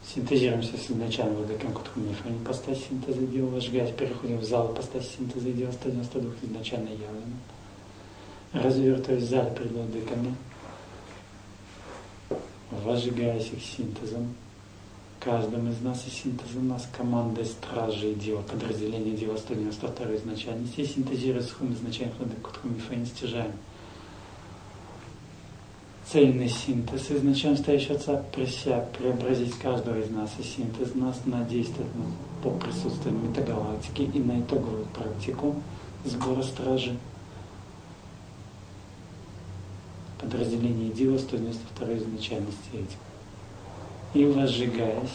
Синтезируемся с изначальным владыком Кутхумифани, ипостась синтеза дела, вожгаясь, переходим в зал, ипостась синтеза дела, 192 изначально явлено. Развертываясь в зале перед владыками, вожгаясь их синтезом, каждым из нас и синтезом нас командой стражей дела, подразделения дела 192 изначальности, и синтезируя с хум изначальных владык Кутхумифани, стяжаем цельный синтез изначально стоящего Отца преобразить каждого из нас и синтез нас на действие по присутствию метагалактики и на итоговую практику сбора стражи подразделения Дива 192 изначальности этим. И возжигаясь,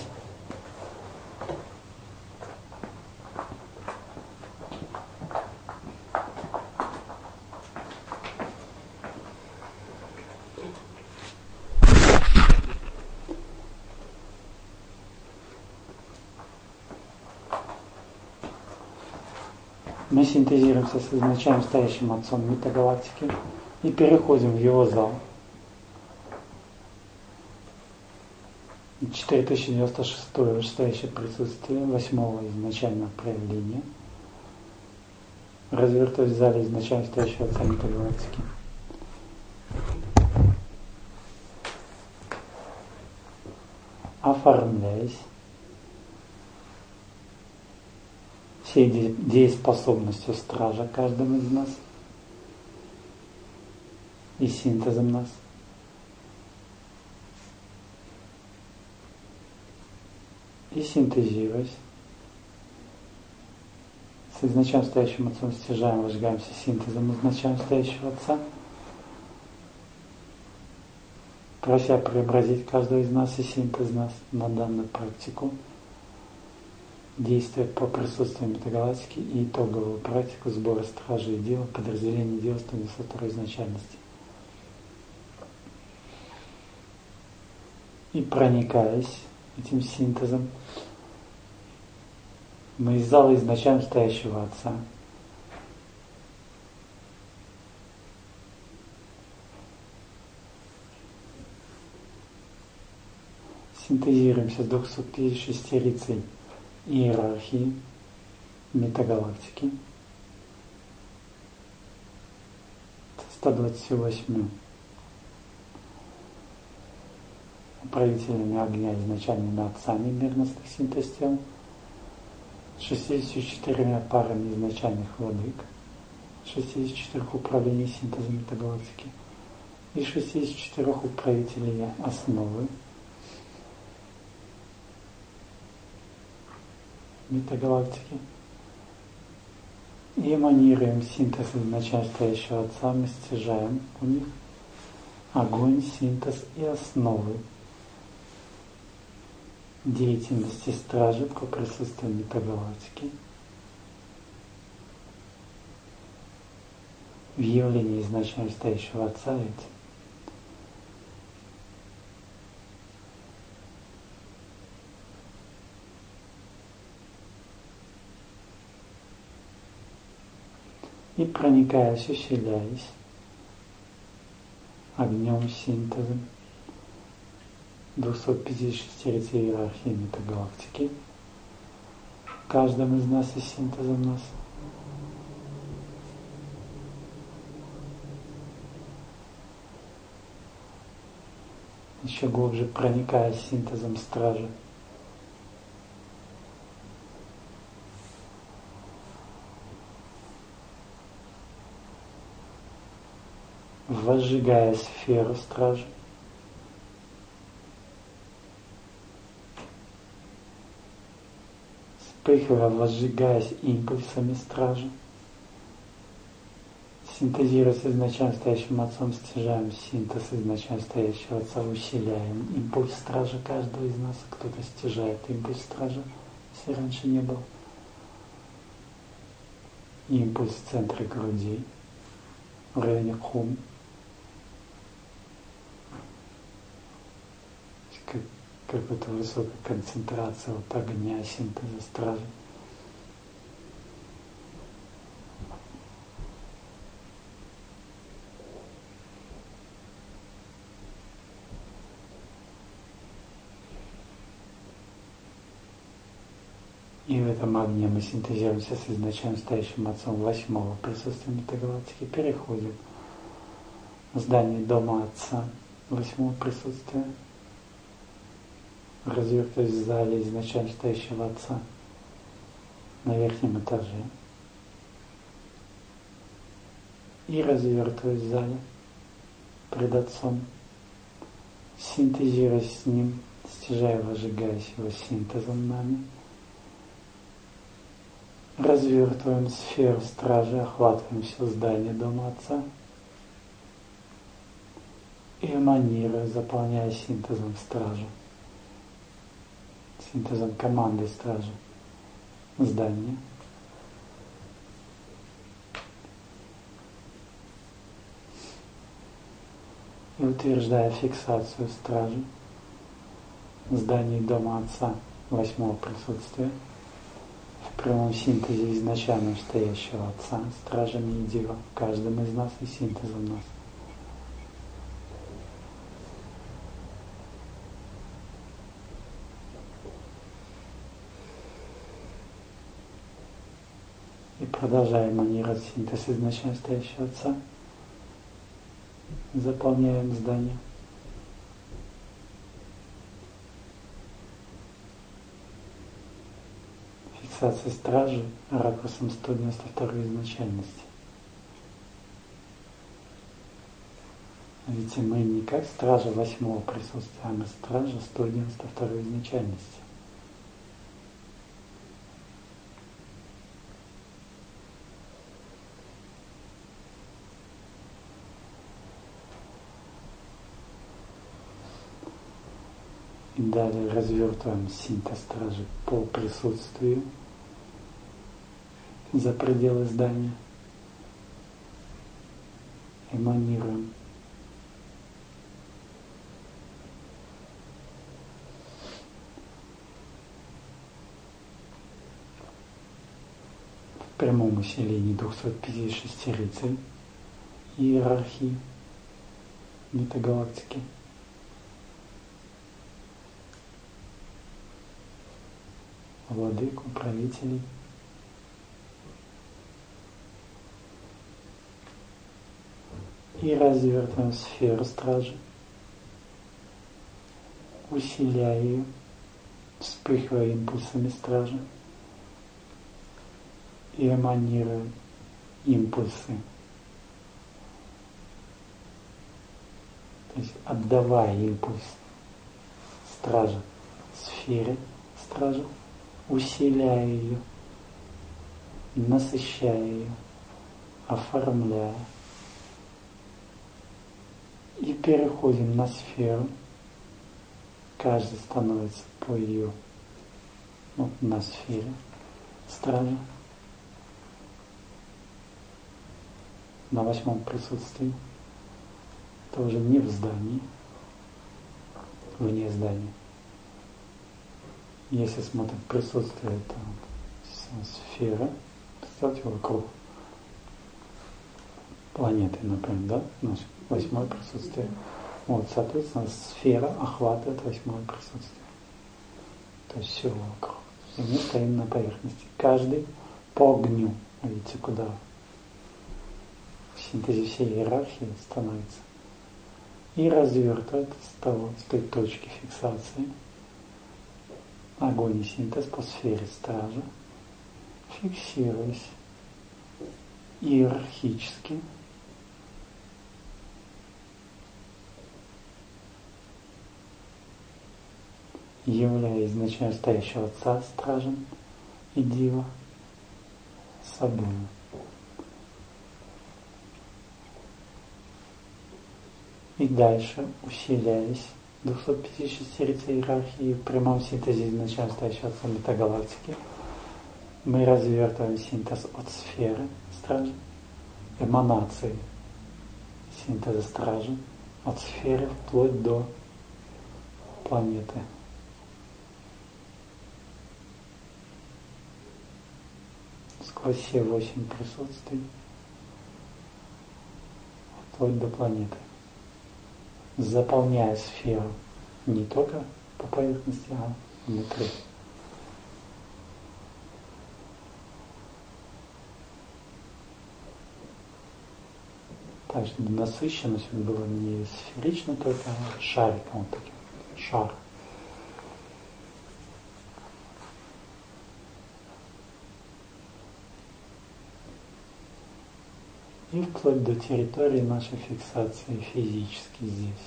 мы синтезируемся с изначально стоящим Отцом метагалактики и переходим в его зал. 4096 вышестоящее присутствие 8-го изначального проявления, развертываясь в зале изначально стоящего Отца метагалактики. Оформляясь всей дееспособностью стража каждому из нас и синтезом нас. И синтезируясь с изначально стоящим Отцом, стяжаем, возжигаемся синтезом изначально стоящего Отца, прося преобразить каждого из нас и синтез нас на данную практику, действия по присутствию метагалактики и итоговую практику сбора стражей и дела, подразделения дела 192 изначальности. И проникаясь этим синтезом, мы из зала изначально стоящего Отца синтезируемся с 256 рицей иерархии метагалактики, 128 управителями огня изначальными отцами мирностных синтез тел, 64 парами изначальных владык, 64 управлений синтеза метагалактики и 64 управителей основы метагалактики. И эманируем синтез изначально стоящего Отца, мы стяжаем у них огонь, синтез и основы деятельности стражи по присутствию метагалактики в явлении изначально стоящего Отца этим. И проникаясь, усиляясь огнем, синтезом 256 рицей иерархии метагалактики, каждым из нас и синтезом нас, еще глубже проникая синтезом стражи, возжигая сферу стражи, вспыхивая, возжигаясь импульсами стражи, синтезируясь изначально стоящим Отцом, стяжаем синтез изначально стоящего Отца, усиляем импульс стражи каждого из нас. Кто-то стяжает импульс стражи, если раньше не был. Импульс в центре груди, в районе хум. Какая-то высокая концентрация вот огня, синтеза стражи. И в этом огне мы синтезируемся с изначально стоящим Отцом 8-го присутствия метагалактики, переходим в здание Дома Отца 8-го присутствия, развертываясь в зале изначально стоящего Отца на верхнем этаже и развертываясь в зале пред Отцом, синтезируясь с Ним, стяжая возжигаясь Его синтезом нами, развертываем сферу стражи, охватываем все здание Дома Отца и эманируя, заполняя синтезом стражи, синтезом команды стражи здания. И утверждая фиксацию стражи в здании Дома Отца 8-го присутствия, в прямом синтезе изначально стоящего Отца, стражами единого в каждом из нас и синтезом нас. И продолжаем манировать синтез изначально стоящего Отца, заполняем здание. Фиксация стражи ракурсом 192 изначальности. Ведь мы не как стража 8-го присутствия, а мы стража 192 изначальности. И далее развертываем синтез стражи по присутствию за пределы здания. Эманируем. В прямом усилении 256 рыцарей иерархии метагалактики. Владыку, правителей. И развертываем сферу стражи, усиляя ее, вспыхивая импульсами стражи и эманируя импульсы, то есть отдавая импульс стражи сфере стражи, усиляя ее, насыщая ее, оформляя. И переходим на сферу. Каждый становится по ее, вот на сфере стражи, на 8-м присутствии. Это уже не в здании, вне здания. Если смотрим присутствие, это сфера, представьте, вокруг планеты, например, да, наше 8-е присутствие. Вот, соответственно, сфера охватывает 8-е присутствие. То есть все вокруг. И мы стоим на поверхности. Каждый по огню. Видите, куда в синтезе всей иерархии становится. И развертывает с той точки фиксации огонь и синтез по сфере стража, фиксируясь иерархически, являя изначально стоящего Отца стражем и Дива собой. И дальше, усиляясь 256 рыцарей иерархии в прямом синтезе изначально стоящего Отца метагалактики, мы развертываем синтез от сферы стражи, эманации синтеза стражи, от сферы вплоть до планеты. Сквозь все 8 присутствий, вплоть до планеты, заполняя сферу не только по поверхности, а внутри. Так, чтобы насыщенность была не сферично только, а шариком вот таким. Шар. И вплоть до территории нашей фиксации физически здесь.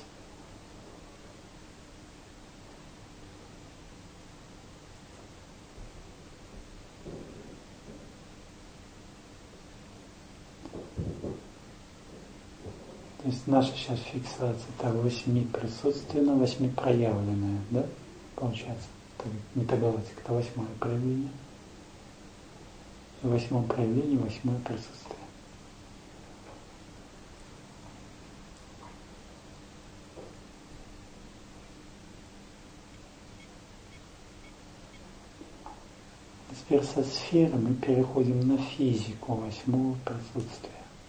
То есть наша сейчас фиксация это 8 присутственно, 8 проявленное, да? Получается. Это метагалактика, это 8 проявление. И в 8 проявлении 8 присутствие. Теперь со сферы мы переходим на физику 8 присутствия.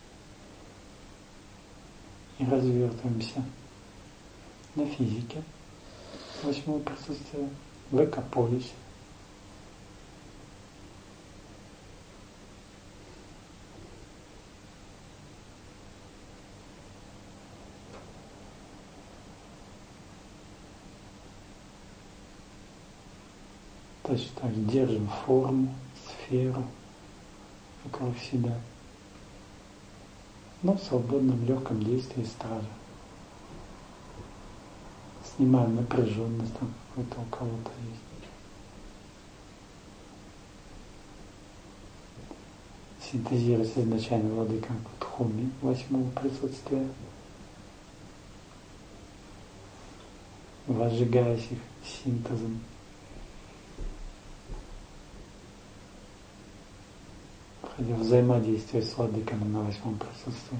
И развертываемся на физике 8 присутствия в экополисе. Точно так же держим форму, сферу вокруг себя. Но в свободном, легком действии стража. Снимаем напряженность, там какой-то у кого-то есть. Синтезируется изначально владыком Кутхуми 8 присутствия, возжигаясь их синтезом. Входя в взаимодействие с владыками на 8 присутствии.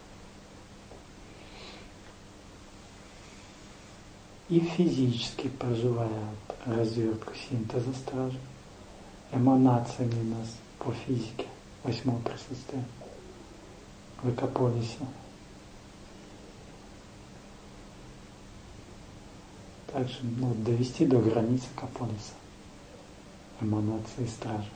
И физически проживая развертку синтеза стражи, эманациями нас по физике 8 присутствия в экополисе. Также довести до границы экополиса эманации стражи.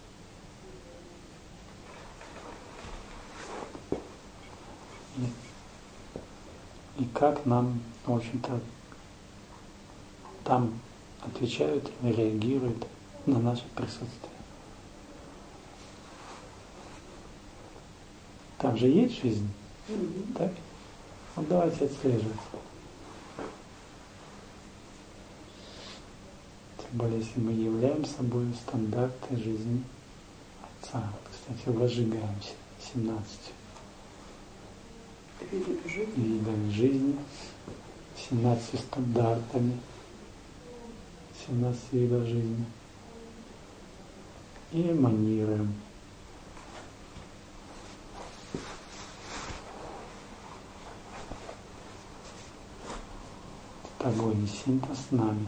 И как нам, в общем-то, там отвечают, реагируют на наше присутствие. Там же есть жизнь, так? Вот давайте отслеживать. Тем более, если мы являем собой стандарты жизни Отца. Кстати, возжигаемся 17 видами жизни, 17 стандартами, 17 видов жизни. И эманируем. Огонь и синтез с нами.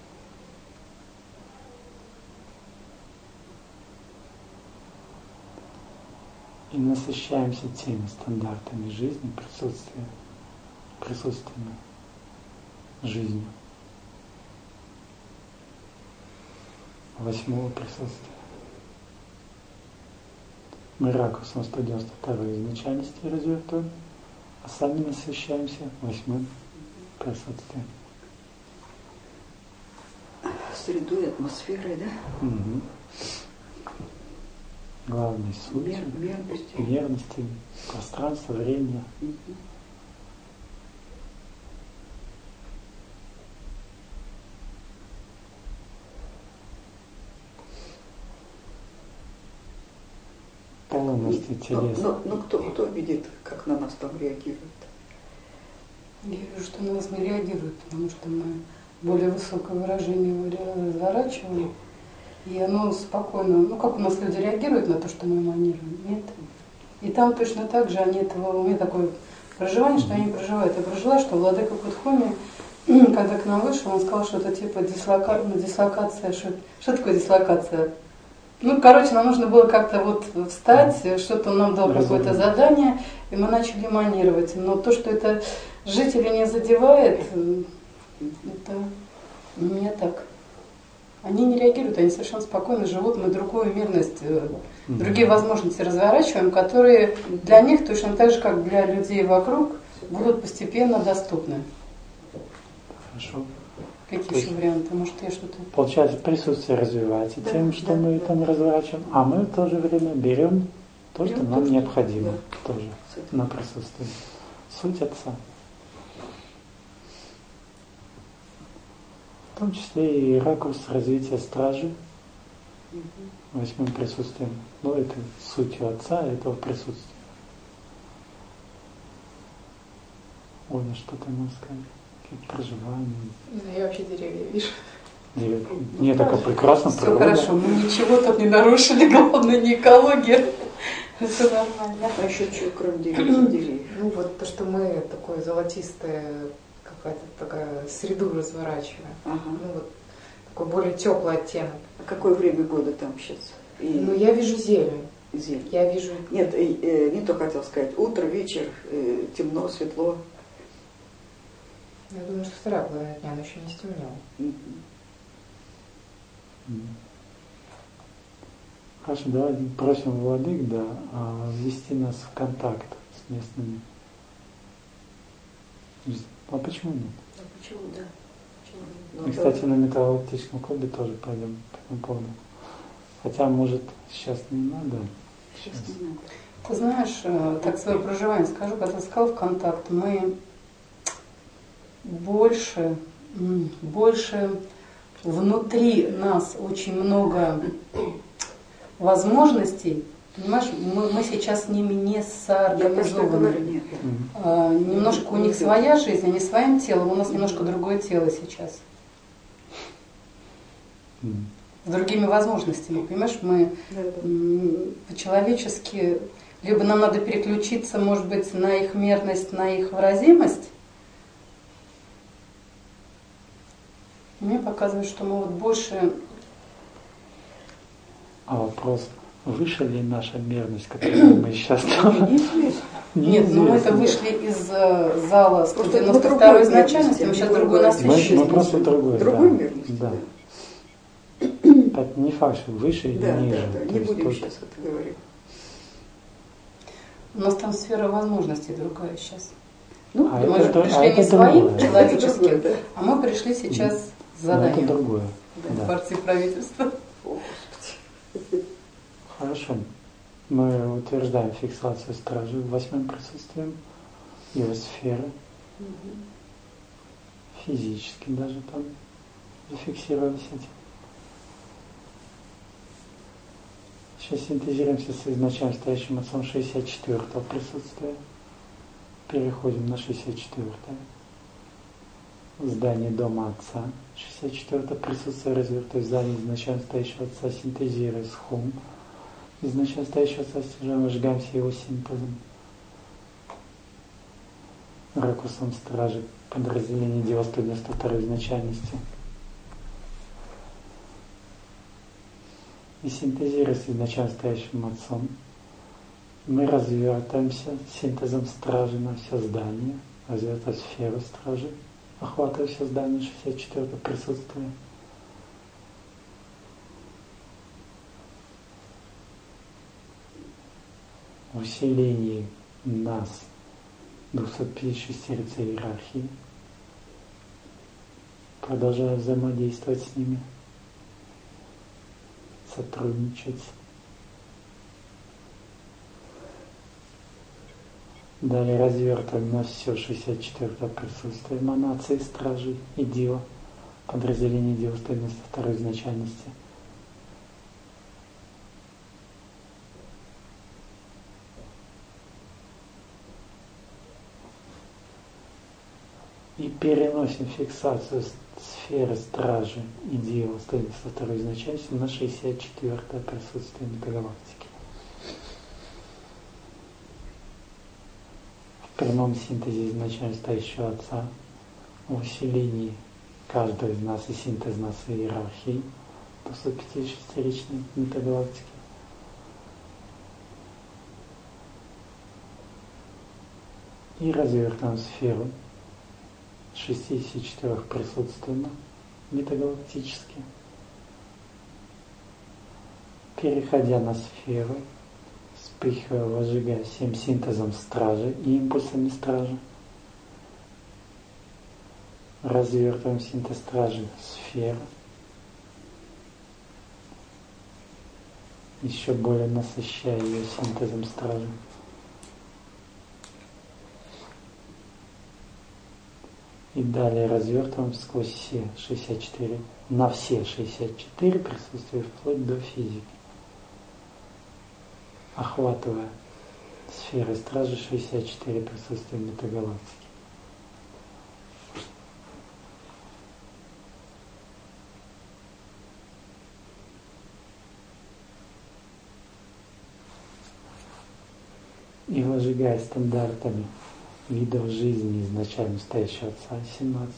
И насыщаемся теми стандартами жизни, присутствием жизнью. 8 присутствия. Мы ракурсом 192 изначальности развертываем, а сами насыщаемся 8 присутствием. Средой, атмосферой, да? Угу. Главной сутью, верности, пространства, времени. Угу. Полностью телесно. Но кто видит, как на нас там реагирует? Я вижу, что на нас не реагирует, потому что мы более высокое выражение его разворачиваем. И оно спокойно, как у нас люди реагируют на то, что мы эманируем, нет. И там точно так же они этого, у меня такое проживание, что они проживают. Я прожила, что владыка Кутхуми, когда к нам вышел, он сказал, что это типа дислокация. Что такое дислокация? Нам нужно было как-то встать, что-то он нам дал какое-то задание, и мы начали эманировать. Но то, что это жителей не задевает, это у меня так. они не реагируют, они совершенно спокойно живут, мы другую мирность, другие возможности разворачиваем, которые для них точно так же, как для людей вокруг, будут постепенно доступны. Хорошо. Какие еще варианты? Может, я что-то... Получается, присутствие развивается тем, что мы там разворачиваем, а мы в то же время берем то, что нам необходимо тоже на присутствие. Суть Отца. В том числе и ракурс развития стражи, восьмым присутствием. Но это сутью Отца, этого присутствия. Оля, что ты можешь сказать? Какие проживания? Я вообще деревья вижу. Деревья. Нет, так прекрасно. Все хорошо, мы ничего тут не нарушили, главное не экология. Все нормально. А еще что, кроме деревьев? Ну вот то, что мы такое золотистое, какая-то такая среду разворачиваем. Ага. Ну вот такой более теплый оттенок. А какое время года там сейчас? Ну я вижу зелень. Зелень. Я вижу... Нет, не то хотел сказать. Утро, вечер, темно, светло. Я думаю, что вторая половина дня, она еще не стемнела. Хорошо, давайте просим владык, да, ввести нас в контакт с местными. А почему нет? А почему, да? Почему? И, кстати, на металлургическом клубе тоже пойдем по этому поводу. Хотя, может, сейчас не надо. Сейчас не надо. Ты знаешь, так свое проживание скажу, когда ты сказал в контакт, мы больше внутри нас очень много возможностей, понимаешь, мы сейчас с ними не соорганизованы. Нет. Немножко у них своя жизнь, они своим телом, у нас немножко другое тело сейчас. С другими возможностями, понимаешь, мы по-человечески, либо нам надо переключиться, может быть, на их мерность, на их выразимость. Мне показывает, что мы вот больше... А вопрос, выше ли наша мерность, которую мы сейчас там? Нет, но мы это вышли из зала 192 изначальности, мы сейчас другой насыщенности. Мы просто другой. Другой мерности, да. Это не факт, что выше или ниже. Да, не будем сейчас это говорить. У нас там сфера возможностей другая сейчас. Ну, мы же пришли не своим человеческим, а мы пришли сейчас с заданием. Это другое. Партии правительства. О, Господи. Хорошо. Мы утверждаем фиксацию стражи восьмым присутствием, его сферы. Физически даже там зафиксировались этим. Сейчас синтезируемся с изначально стоящим отцом 64-го присутствия. Переходим на 64-е. Здание дома отца. 64-е присутствие развитое в здании изначально стоящего отца, синтезируя с хум. Изначально стоящего отца стяжаем, сжигаемся его синтезом. Ракурсом стражи подразделения 92-й изначальности. И синтезируя с изначально стоящим отцом, мы развертаемся синтезом стражи на все здание, развертая сферу стражи, охватывая все здание 64-го присутствия. В усилении нас 256 рыцарей иерархии, продолжая взаимодействовать с ними, сотрудничать. Далее развертываем на все 64-е присутствие эманации стражей и дива, подразделение дива 192 изначальности. И переносим фиксацию сферы стражи и дива 192 изначальности на 64-е присутствие метагалактики. В прямом синтезе изначально стоящего отца, в усилении каждого из нас и синтез нас и иерархии 256-ричной метагалактики. И развертываем сферу 64 присутственно метагалактически переходя на сферу, вспыхивая, возжигая всем синтезом стражи и импульсами стражи. Развертываем синтез стражи сферы. Еще более насыщая ее синтезом стражи. И далее развертываем сквозь все 64, на все 64 присутствия вплоть до физики. Охватывая сферы стражи 64 присутствия метагалактики. И возжигая стандартами видов жизни изначально стоящего Отца 17.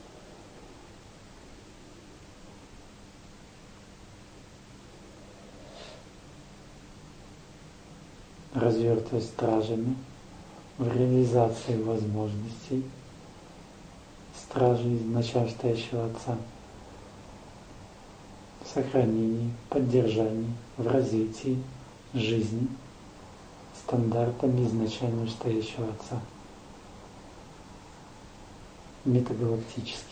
Развертываясь стражами в реализации возможностей стражей изначально стоящего Отца, в сохранении, поддержании, в развитии жизни стандартами изначально стоящего Отца. Метагалактически.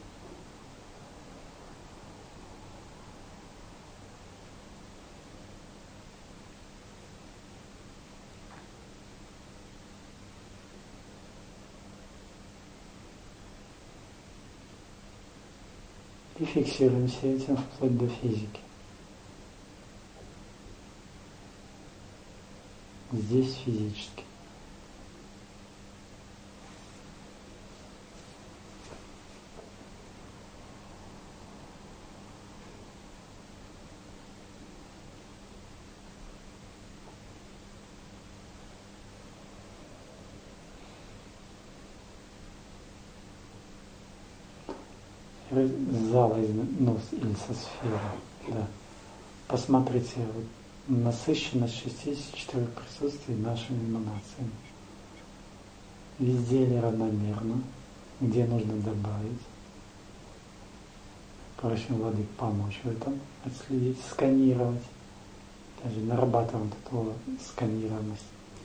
И фиксируемся этим вплоть до физики. Здесь физически. Зала или со сферы. Да. Посмотрите, вот, насыщенность 64 присутствий нашими эманациями. Везде ли равномерно, где нужно добавить. Просим Владык помочь в этом, отследить, сканировать. Даже нарабатываем такого сканированность.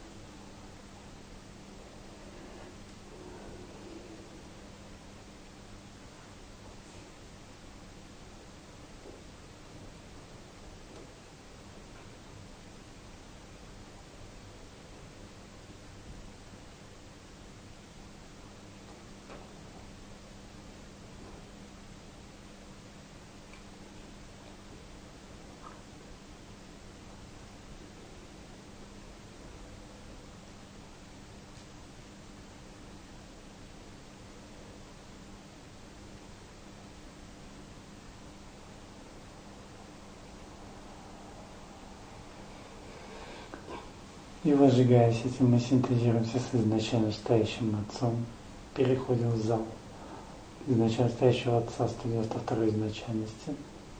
И возжигаясь этим, мы синтезируемся с изначально стоящим Отцом, переходим в зал изначально стоящего Отца 192 изначальности,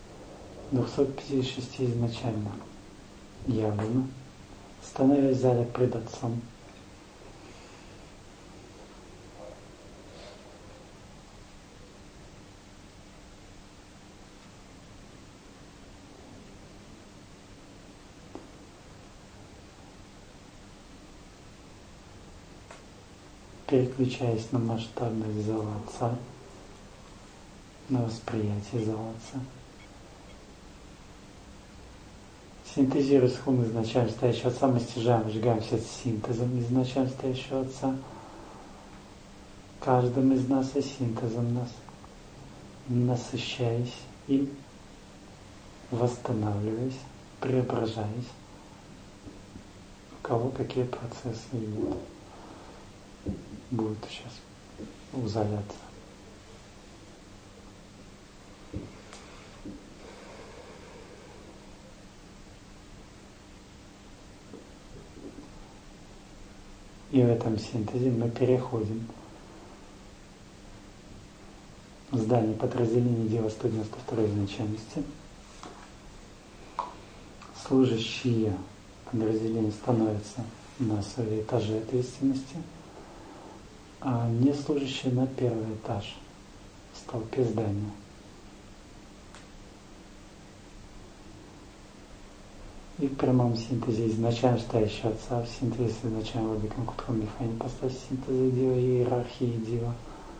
256 изначально явлено, становясь в зале пред Отцом. Переключаясь на масштабность зала Отца, на восприятие зала Отца. Синтезируя схему изначально стоящего Отца, мы стяжаем, сжигаемся с синтезом изначально стоящего Отца. Каждым из нас и синтезом нас, насыщаясь и восстанавливаясь, преображаясь. У кого какие процессы идут. Будет сейчас узаляться. И в этом синтезе мы переходим в здание подразделения дела 192 изначальности. Служащие подразделения становятся на свои этажи ответственности, а не служащие на первый этаж в столпе здания. И в прямом синтезе изначально стоящего Отца, в синтезе с изначально Владыком Кутхом Мифаим, поставь синтеза Дива и иерархии Дива.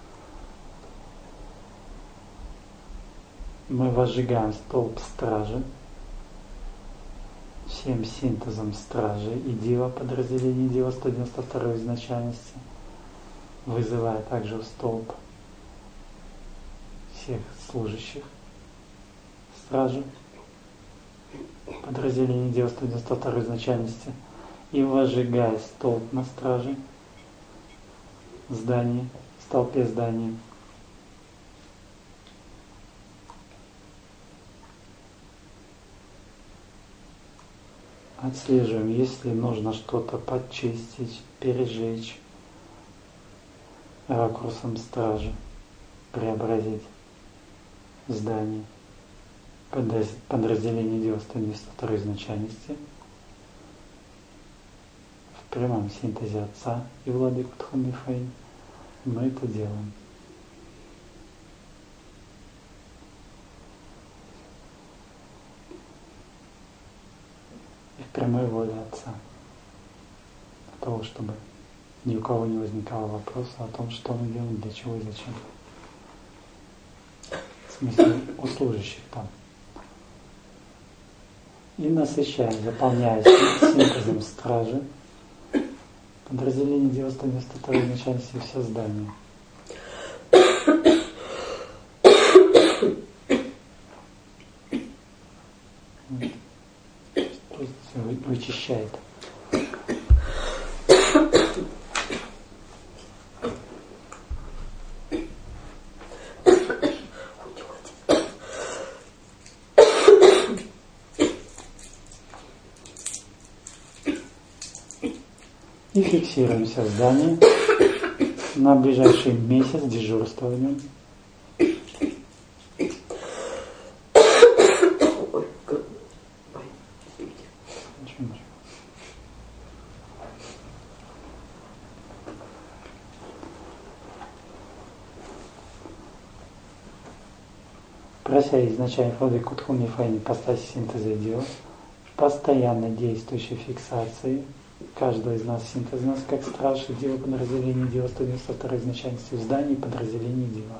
Мы возжигаем столб стражи всем синтезом стражи и Дива, подразделение Дива 192 изначальности, вызывая также в столб всех служащих стражи, подразделение Дива 192 изначальности, и возжигая столб на страже, здание, в столпе здания. Отслеживаем, если нужно что-то подчистить, пережечь ракурсом стражи, преобразить здание, подразделение Дива 192 изначальности, в прямом синтезе Отца и Владыку Кутхом Мифаим, мы это делаем. Прямой воли Отца, для того, чтобы ни у кого не возникало вопроса о том, что мы делаем, для чего и зачем. В смысле, у служащих там. И насыщаем, заполняя синтезом стражи, подразделение Дива 192 начальности все здания. Вычищает. И фиксируемся в здании на ближайший месяц дежурства в нем. Прося изначально Владыку Кутхом Мифаим поставь синтеза Дива, постоянно действующей фиксации каждого из нас синтеза нас как страж Дива, подразделение Дива 192 изначальности в здании подразделение Дива.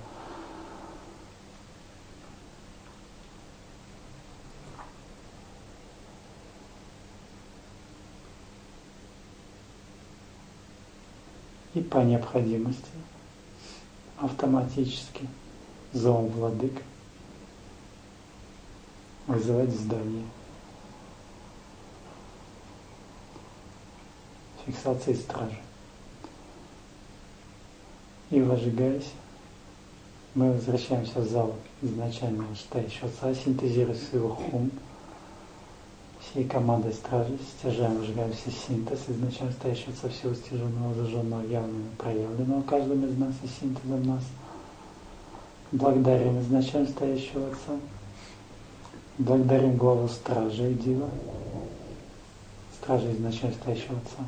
И по необходимости автоматически зов Владык вызывать здание. Фиксации стражи. И возжигаясь, мы возвращаемся в зал изначального стоящего Отца, синтезируя его хум, всей командой стражи, стяжаем, выжигаем все синтез изначально стоящего Отца, всего стяженного, зажженного, явного, проявленного каждым из нас и синтезом нас. Благодарим изначально стоящего Отца. Благодарим главу стражи и Дива, стражи изначально стоящего Отца.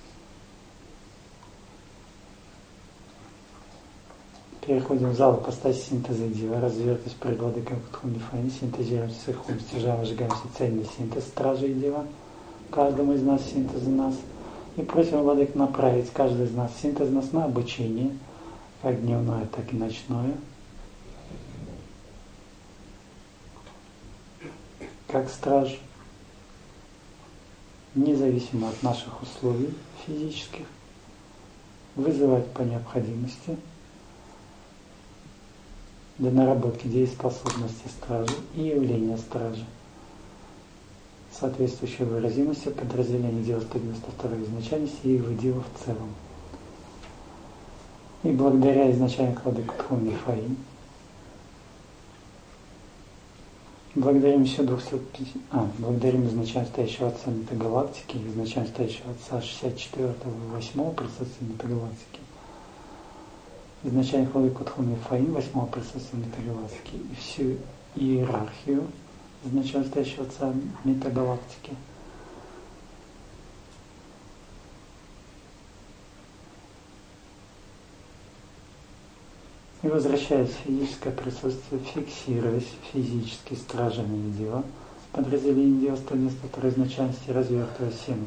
Переходим в зал, поставь синтеза Дива, развертываясь перед Владыком Кутхом Мифаим, синтезируем сырхум, стяжаем, выжигаем цельный синтез стражи и Дива, каждому из нас синтез нас, и просим Владык направить каждый из нас синтез нас на обучение, как дневное, так и ночное, как страж, независимо от наших условий физических, вызывать по необходимости для наработки дееспособности стражи и явления стражи, соответствующей выразимостью подразделения Дива 192 изначальности и его Дива в целом. И благодаря изначально Владыку Кутхом Мифаим, благодарим еще благодарим изначально стоящего Отца Метагалактики, изначально стоящего Отца 64-го и 8-го присутствия Метагалактики, изначально Владыку Кутхом Мифаим 8-го присутствия Метагалактики и всю иерархию изначально стоящего Отца Метагалактики. И возвращаясь в физическое присутствие, фиксируясь физически стражами Дива, Подразделение дела 192 изначальности развертывая всем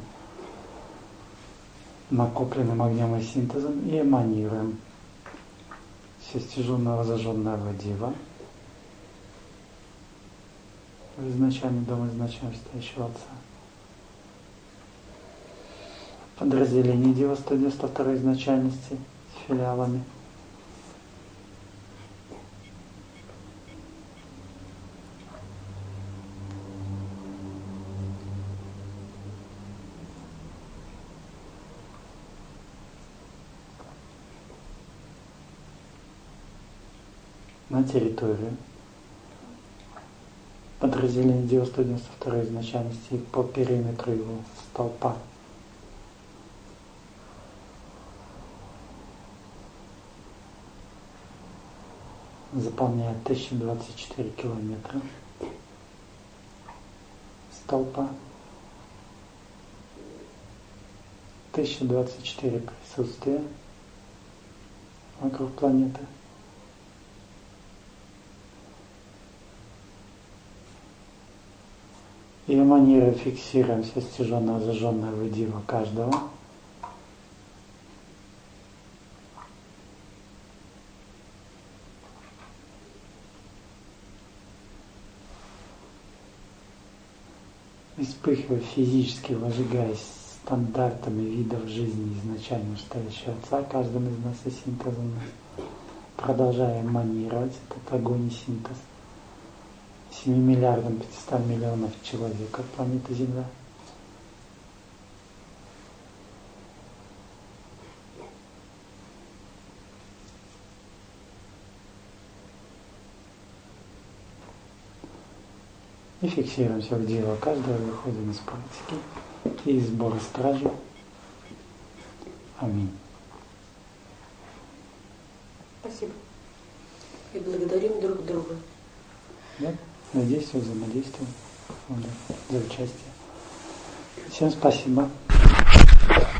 накопленным огнем и синтезом и эманируем все стяженного зажженного дива в изначальный дом изначально стоящего Отца. Подразделение дела 192 изначальности с филиалами на территорию подразделение дела 192 изначальности по периметру его столпа. Заполняет 1024 километра столпа, 1024 присутствия вокруг планеты. И эманируя фиксируем все стяженного зажженного дива каждого. И вспыхивая физически, возжигаясь стандартами видов жизни изначально стоящего Отца, каждым из нас и синтезом, продолжая эманировать этот огонь и синтез 7 миллиардам 500 миллионов человек от планеты Земля. И фиксируем все в дело каждого, выходим из практики и из сбора стражи. Аминь. Спасибо. И благодарим друг друга. Да? Надействуем, взаимодействуем за участие. Всем спасибо.